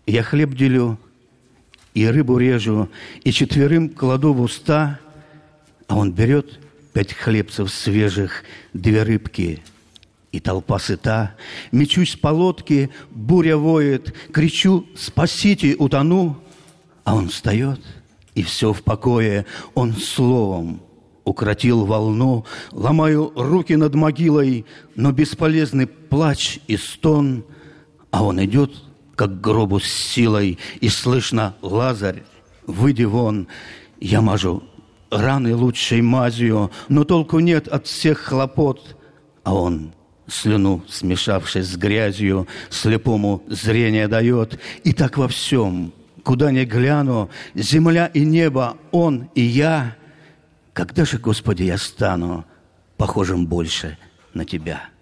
Я хлеб делю, и рыбу режу, и 4 кладу в уста, а он берет 5 хлебцев свежих, 2 рыбки, и толпа сыта. Мечусь по лодке, буря воет, кричу: «Спасите, утону!» А он встает, и все в покое, он словом укротил волну. Ломаю руки над могилой, но бесполезный плач и стон, а он идет как к гробу с силой, и слышно: «Лазарь, выйди вон!» Я мажу раны лучшей мазью, но толку нет от всех хлопот, а он, слюну смешавшись с грязью, слепому зрение дает. И так во всем, куда ни гляну, земля и небо, он и я. Когда же, Господи, я стану похожим больше на Тебя?